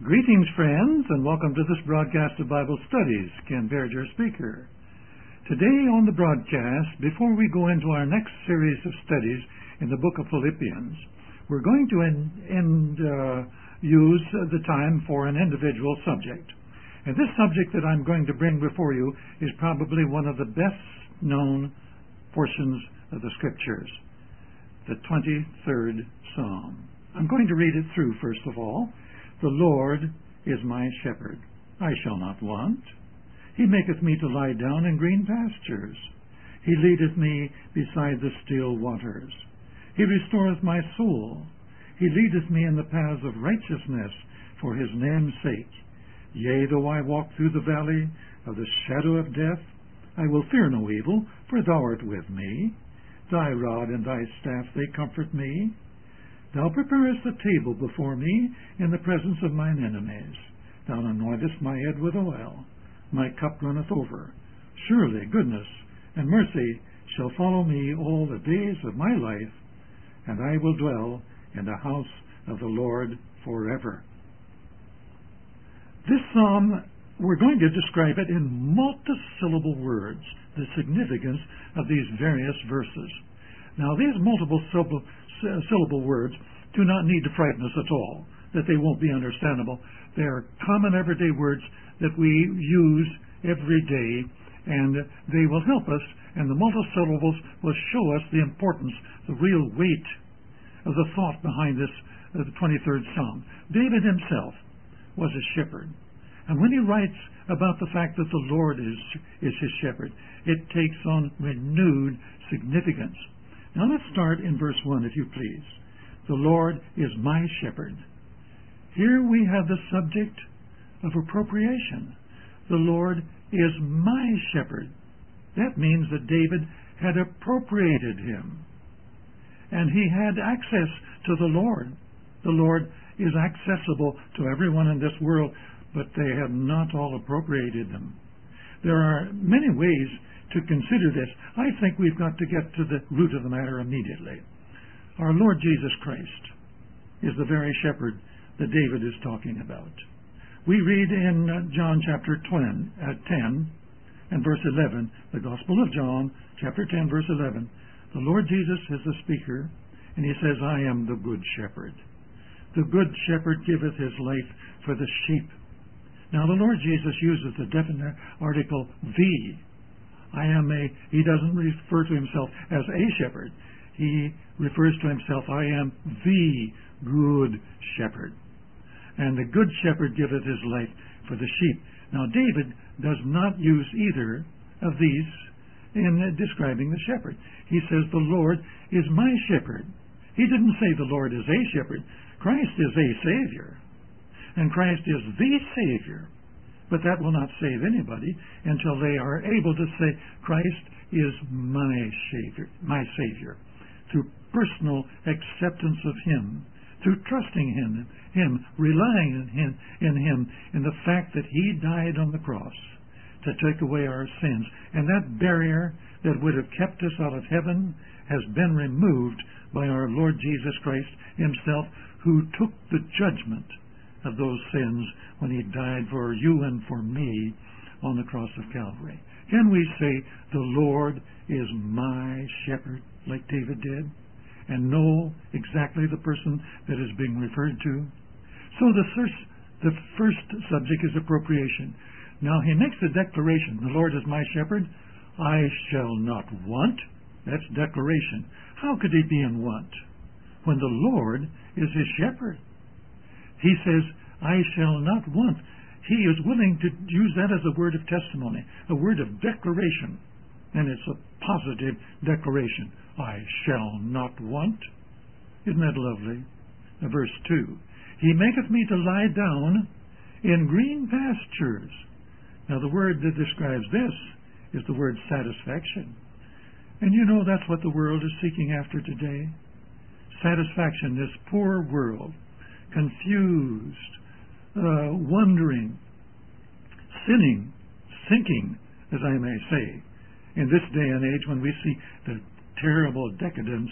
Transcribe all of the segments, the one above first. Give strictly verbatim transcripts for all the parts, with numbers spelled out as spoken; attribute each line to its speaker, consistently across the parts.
Speaker 1: Greetings, friends, and welcome to this broadcast of Bible Studies. Ken Baird, your speaker. Today on the broadcast, before we go into our next series of studies in the book of Philippians, we're going to end, end, uh, use the time for an individual subject. And this subject that I'm going to bring before you is probably one of the best-known portions of the Scriptures, the twenty-third Psalm. I'm going to read it through, first of all. The Lord is my shepherd, I shall not want. He maketh me to lie down in green pastures. He leadeth me beside the still waters. He restoreth my soul. He leadeth me in the paths of righteousness for his name's sake. Yea, though I walk through the valley of the shadow of death, I will fear no evil, for thou art with me. Thy rod and thy staff, they comfort me. Thou preparest a table before me in the presence of mine enemies. Thou anointest my head with oil. My cup runneth over. Surely goodness and mercy shall follow me all the days of my life, and I will dwell in the house of the Lord forever. This psalm, we're going to describe it in multisyllable words, the significance of these various verses. Now, these multiple syllable syllable words do not need to frighten us at all, that they won't be understandable. They are common everyday words that we use every day, and they will help us, and the multisyllables will show us the importance, the real weight of the thought behind this, uh, the twenty-third Psalm. David himself was a shepherd, and when he writes about the fact that the Lord is, is his shepherd, it takes on renewed significance. Now let's start in verse one, if you please. The Lord is my shepherd. Here we have the subject of appropriation. The Lord is my shepherd. That means that David had appropriated him, and he had access to the Lord. The Lord is accessible to everyone in this world, but they have not all appropriated him. There are many ways to consider this. I think we've got to get to the root of the matter immediately. Our Lord Jesus Christ is the very shepherd that David is talking about. We read in John chapter ten and verse eleven, the Gospel of John, chapter ten, verse eleven, the Lord Jesus is the speaker, and he says, I am the good shepherd. The good shepherd giveth his life for the sheep. Now the Lord Jesus uses the definite article the. I am a, he doesn't refer to himself as a shepherd. He refers to himself, I am the good shepherd. And the good shepherd giveth his life for the sheep. Now David does not use either of these in describing the shepherd. He says, the Lord is my shepherd. He didn't say the Lord is a shepherd. Christ is a Savior. And Christ is the Savior. But that will not save anybody until they are able to say, Christ is my Savior, my Savior, through personal acceptance of Him, through trusting Him, Him, relying on Him, in Him, in the fact that He died on the cross to take away our sins. And that barrier that would have kept us out of heaven has been removed by our Lord Jesus Christ Himself, who took the judgment of those sins when He died for you and for me on the cross of Calvary. Can we say, the Lord is my shepherd, like David did, and know exactly the person that is being referred to? So the first, the first subject is appropriation. Now he makes a declaration, the Lord is my shepherd, I shall not want. That's declaration. How could he be in want when the Lord is his shepherd? He says, I shall not want. He is willing to use that as a word of testimony, a word of declaration. And it's a positive declaration. I shall not want. Isn't that lovely? Now, verse two. He maketh me to lie down in green pastures. Now the word that describes this is the word satisfaction. And you know that's what the world is seeking after today. Satisfaction, this poor world, confused, uh, wondering, sinning, sinking, as I may say, in this day and age when we see the terrible decadence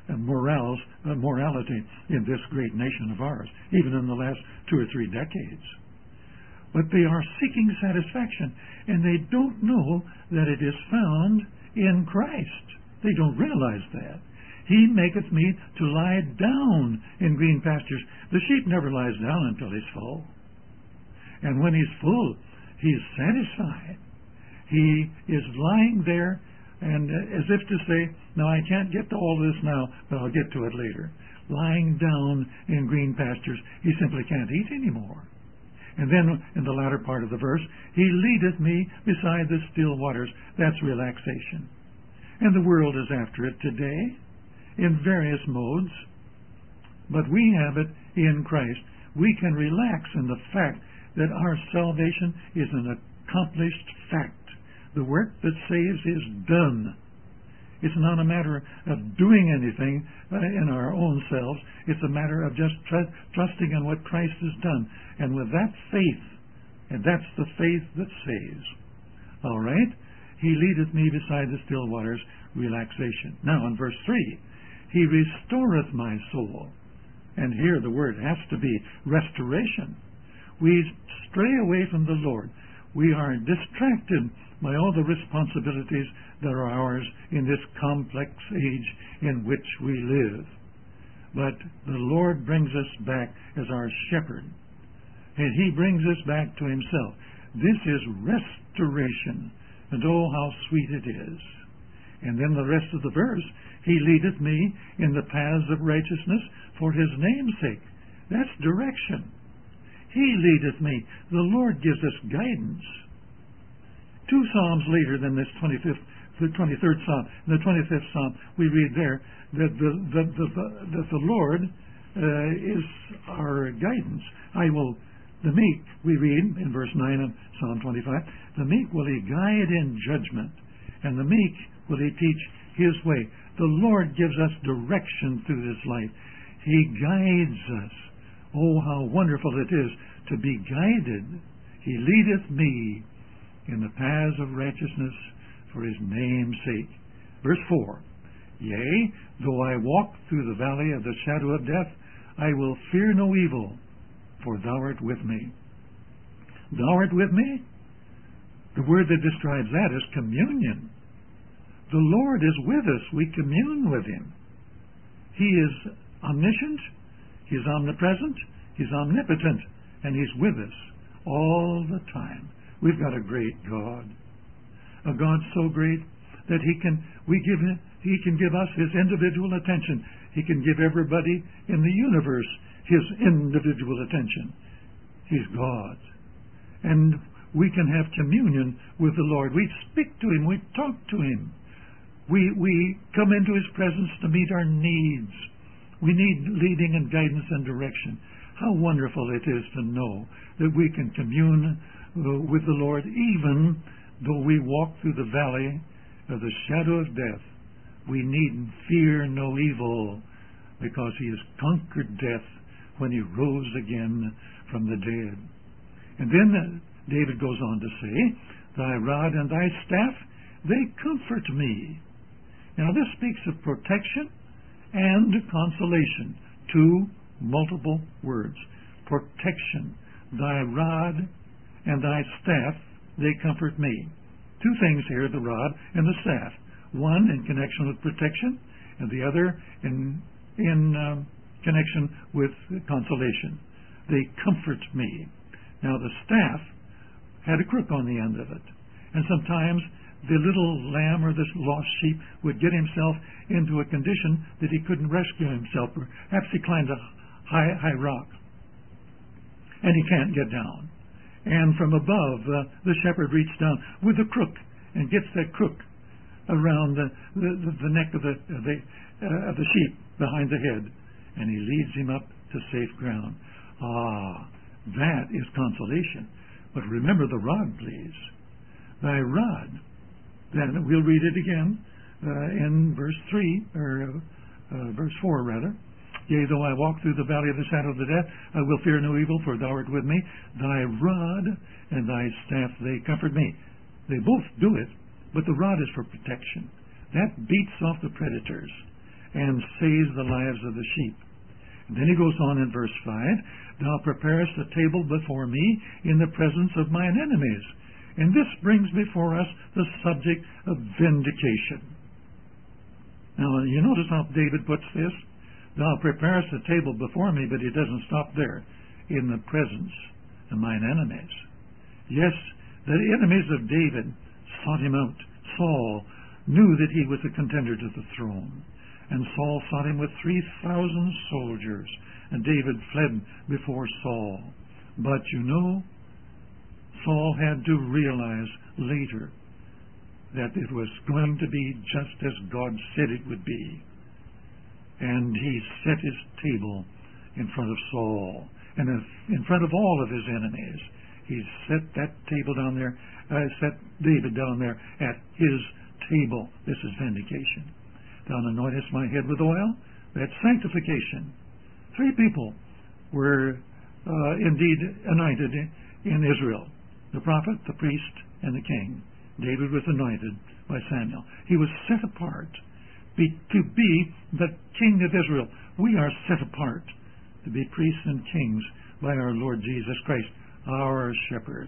Speaker 1: uh, morals, uh, morality in this great nation of ours, even in the last two or three decades. But they are seeking satisfaction, and they don't know that it is found in Christ. They don't realize that. He maketh me to lie down in green pastures. The sheep never lies down until he's full. And when he's full, he's satisfied. He is lying there, and uh, as if to say, no, I can't get to all this now, but I'll get to it later. Lying down in green pastures, he simply can't eat anymore. And then in the latter part of the verse, he leadeth me beside the still waters. That's relaxation. And the world is after it today in various modes. But we have it in Christ. We can relax in the fact that our salvation is an accomplished fact. The work that saves is done. It's not a matter of doing anything uh, in our own selves. It's a matter of just tr- trusting in what Christ has done. And with that faith, and that's the faith that saves. All right? He leadeth me beside the still waters, relaxation. Now in verse three, he restoreth my soul. And here the word has to be restoration. We stray away from the Lord. We are distracted by all the responsibilities that are ours in this complex age in which we live. But the Lord brings us back as our shepherd, and he brings us back to himself. This is restoration, and oh, how sweet it is. And then the rest of the verse, he leadeth me in the paths of righteousness for his name's sake. That's direction. He leadeth me. The Lord gives us guidance. Two psalms later than this twenty-fifth, the twenty-third psalm, in the twenty-fifth psalm, we read there that the, the, the, the, that the Lord uh, is our guidance. I will, the meek, we read in verse nine of Psalm twenty-five, the meek will he guide in judgment, and the meek will he teach his way. The Lord gives us direction through this life. He guides us. Oh, how wonderful it is to be guided. He leadeth me in the paths of righteousness for his name's sake. Verse four, yea, though I walk through the valley of the shadow of death, I will fear no evil, for thou art with me. Thou art with me? The word that describes that is communion. The Lord is with us. We commune with him. He is omniscient, he's omnipresent, he's omnipotent, and he's with us all the time. We've got a great God. A God so great that he can we give him, he can give us his individual attention. He can give everybody in the universe his individual attention. He's God. And we can have communion with the Lord. We speak to him. We talk to him. We, we come into his presence to meet our needs. We need leading and guidance and direction. How wonderful it is to know that we can commune uh, with the Lord even though we walk through the valley of the shadow of death. We need fear no evil, because he has conquered death when he rose again from the dead. And then uh, David goes on to say, thy rod and thy staff, they comfort me. Now this speaks of protection and consolation. Two multiple words. Protection. Thy rod and thy staff, they comfort me. Two things here, the rod and the staff. One in connection with protection, and the other in, in um, connection with consolation. They comfort me. Now the staff had a crook on the end of it. And sometimes the little lamb or this lost sheep would get himself into a condition that he couldn't rescue himself. Perhaps he climbed a high, high rock, and he can't get down. And from above, uh, the shepherd reaches down with a crook and gets that crook around the, the, the neck of the, of, the, uh, of the sheep behind the head, and he leads him up to safe ground. Ah, that is consolation. But remember the rod, please. Thy rod. Then we'll read it again uh, in verse three, or uh, verse four rather. Yea, though I walk through the valley of the shadow of the death, I will fear no evil, for thou art with me. Thy rod and thy staff, they comfort me. They both do it, but the rod is for protection. That beats off the predators. and saves the lives of the sheep. And then he goes on in verse five, Thou preparest a table before me in the presence of mine enemies. And this brings before us the subject of vindication. Now, you notice how David puts this? Thou preparest a table before me, but he doesn't stop there. In the presence of mine enemies. Yes, the enemies of David sought him out. Saul knew that he was a contender to the throne. And Saul sought him with three thousand soldiers. And David fled before Saul. But you know, Saul had to realize later that it was going to be just as God said it would be. And he set his table in front of Saul. And in front of all of his enemies. He set that table down there, uh, set David down there at his table. This is vindication. Thou anointest my head with oil. That's sanctification. Three people were uh, indeed anointed in Israel. The prophet, the priest, and the king. David was anointed by Samuel. He was set apart be, to be the king of Israel. We are set apart to be priests and kings by our Lord Jesus Christ, our shepherd.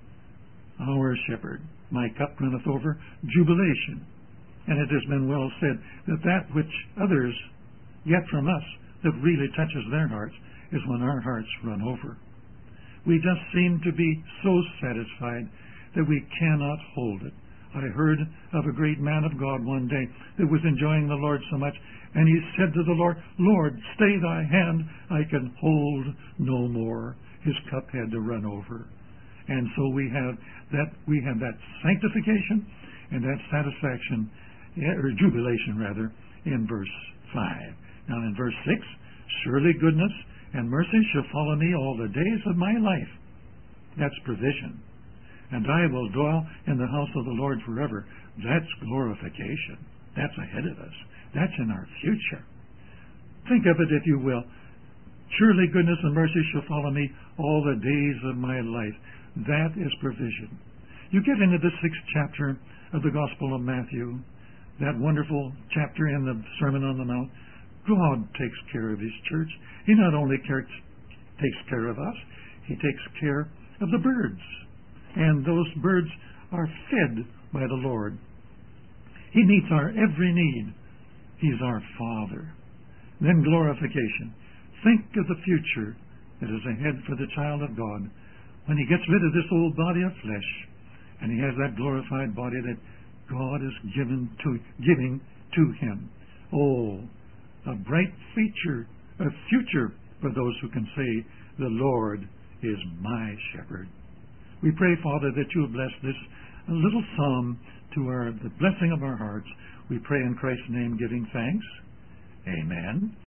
Speaker 1: Our shepherd. My cup runneth over, jubilation. And it has been well said that that which others get from us that really touches their hearts is when our hearts run over. We just seem to be so satisfied that we cannot hold it. I heard of a great man of God one day that was enjoying the Lord so much, and he said to the Lord, Lord, stay thy hand, I can hold no more. His cup had to run over. And so we have that we have that sanctification and that satisfaction, or jubilation rather, in verse five. Now in verse six, surely goodness and mercy shall follow me all the days of my life. That's provision. And I will dwell in the house of the Lord forever. That's glorification. That's ahead of us. That's in our future. Think of it, if you will. Surely goodness and mercy shall follow me all the days of my life. That is provision. You get into the sixth chapter of the Gospel of Matthew, that wonderful chapter in the Sermon on the Mount. God takes care of His church. He not only cares, takes care of us, He takes care of the birds. And those birds are fed by the Lord. He meets our every need. He's our Father. Then glorification. Think of the future that is ahead for the child of God when he gets rid of this old body of flesh and he has that glorified body that God is given to, giving to him. Oh, a bright feature, a future for those who can say, the Lord is my shepherd. We pray, Father, that you will bless this little psalm to our, the blessing of our hearts. We pray in Christ's name, giving thanks. Amen.